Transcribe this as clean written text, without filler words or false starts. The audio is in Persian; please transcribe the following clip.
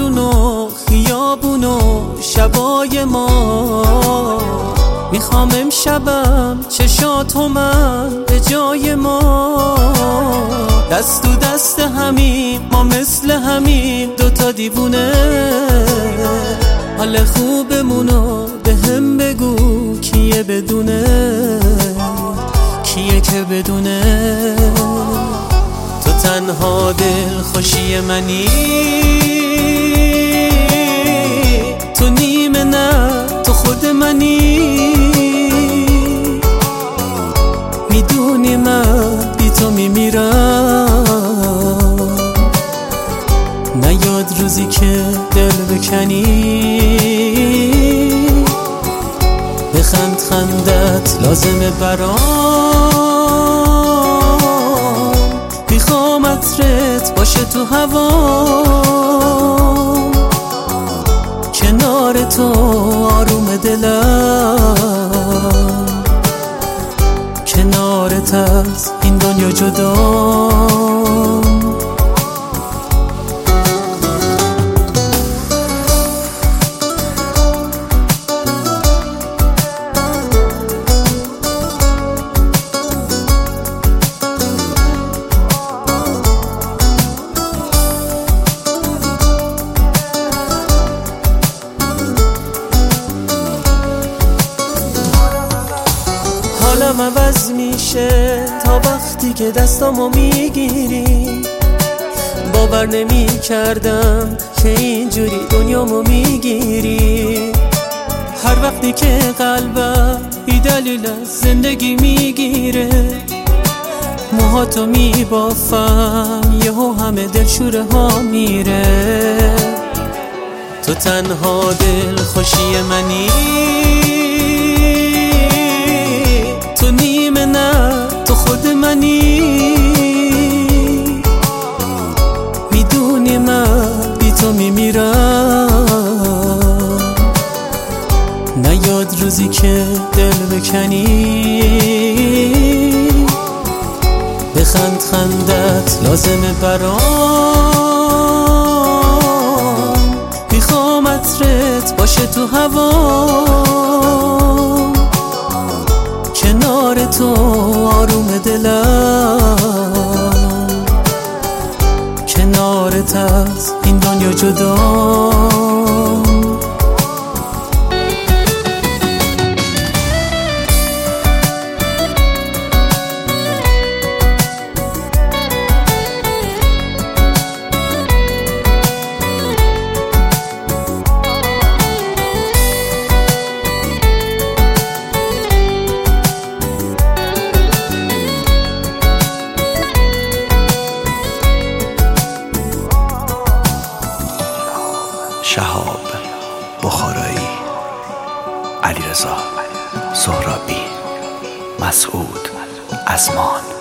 بارون و خیابون و شبای ما، میخوام امشبم چشاتو من به جای ما، دست تو دست همیم ما مثل همیم دوتا دیوونه. حال خوبمونو به هم بگو کیه بدونه، کیه که بدونه. تو تنها دل خوشی منی، تو نیمه نه تو خود منی. میدونی من بی تو میمیرم، نیاد روزی که دل بکنی. بخند خندت لازمه برام، میخوام عطرت باشه تو هوا، کنار تو آروم دلم، کنارت از این دنیا جدا. حالم عوض میشه تا وقتی که دستامو میگیری. باور نمی کردم که اینجوری دنیامو میگیری. هر وقتی که قلبم بی دلیل از زندگی میگیره، موهاتو میبافم یهو همه دلشوره ها میره. تو تنها دل خوشی منی، تو نیمه نه تو خود منی. میدونی من بی تو میمیرم، نیاد روزی که دل بکنی. بخند خندت لازمه برام، میخوام عطرت باشه تو هوا، کنار تو آروم دلم، کنارت از این دنیا جدا. شهاب بخارایی، علیرضا سهرابی، مسعود ازمان.